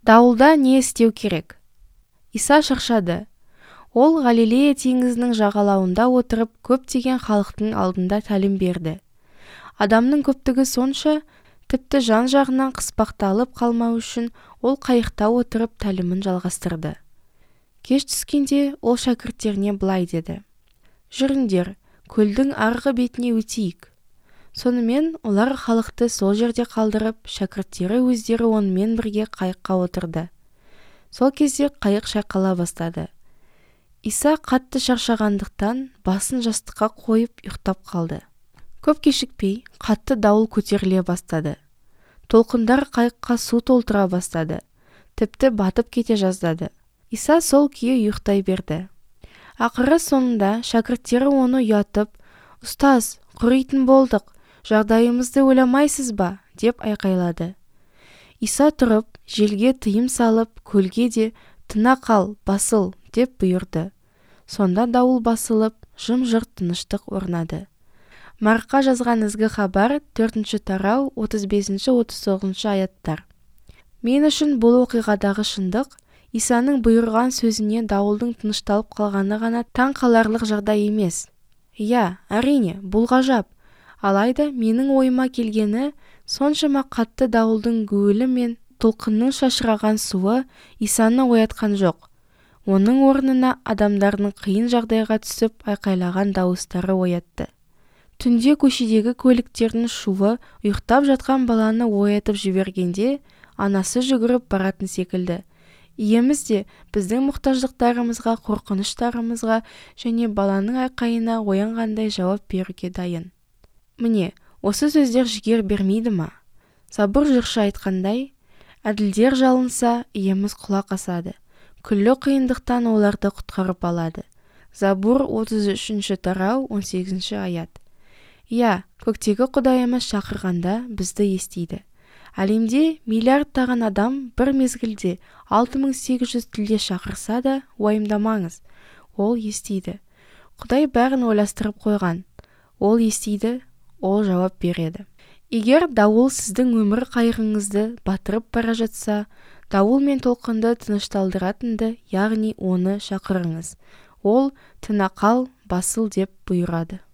Дауылда не істеу керек? Иса шаршады. Ол Галилея теңізінің жағалауында отырып көптеген халықтың алдында тәлім берді. Адамның көптігі сонша, тіпті жан-жағынан қыспақталып қалмау үшін ол қайықта отырып тәлімін жалғастырды. Кеш түскенде ол шәкірттеріне былай деді: жүріңдер, көлдің арғы бетіне өтейік. Сонымен олар халықты сол жерде қалдырып, шәкірттері өздері онымен бірге қайыққа отырды. Сол кезде қайық шайқала бастады. Иса қатты шаршағандықтан басын жастыққа қойып ұйықтап қалды. Көп кешікпей қатты дауыл көтеріле бастады. Толқындар қайыққа су толтыра бастады. Тіпті батып кете жаздады. Иса сол күйі ұйықтай берді. Ақыры соңында шәкірттері оны ұятып: «Ұстаз, құритын болдық, жағдайымызды ойламайсыз ба?» деп айқайлады. Иса тұрып, желге тыйым салып, көлге де «Тына қал, басыл» деп бұйырды. Сонда дауыл басылып, жым-жырт тыныштық орнады. Марқа жазған ізгі хабар 4-ші тарау 35-39 аяттар. Мен үшін бұл оқиғадағы шындық Исаның бұйырған сөзіне дауылдың тынышталып қалғаны ғана таң қаларлық жағдай емес. Иә, әрине, бұл ғажап. Алайда менің ойыма келгені, соншама қатты дауылдың гуілі мен толқынның шашыраған суы Исаны оятқан жоқ. Оның орнына адамдардың қиын жағдайға түсіп айқайлаған дауыстары оятты. Түнде көшедегі көліктердің шуы ұйықтап жатқан баланы оятып жібергенде, анасы жүгіріп баратын секілді. Иеміз де біздің мұқтаждықтарымызға, қорқыныштарымызға және баланың айқайына оянғандай жауап беруге дайын. Міне, осы сөздер жігер бермейді ма? Забур жыршы айтқандай: әділдер жалынса, иеміз құлақ асады. Күллі қиындықтан оларды құтқарып алады. Забур 33-ші тарау 18-ші аят. Иә, көктегі Құдайымыз шақырғанда бізді естиді. Әлемде миллиардтаған адам бір мезгілде 6800 тілде шақырса да, уайымдамаңыз, ол естиді. Құдай бәрін ойластырып қойған. Ол естиді, ол жауап береді. Егер дауыл сіздің өмір қайғыңызды батырып бара жатса, дауыл мен толқынды тынышталдыратынды, яғни оны шақырыңыз. Ол «Тына қал, басыл» деп бұйырады.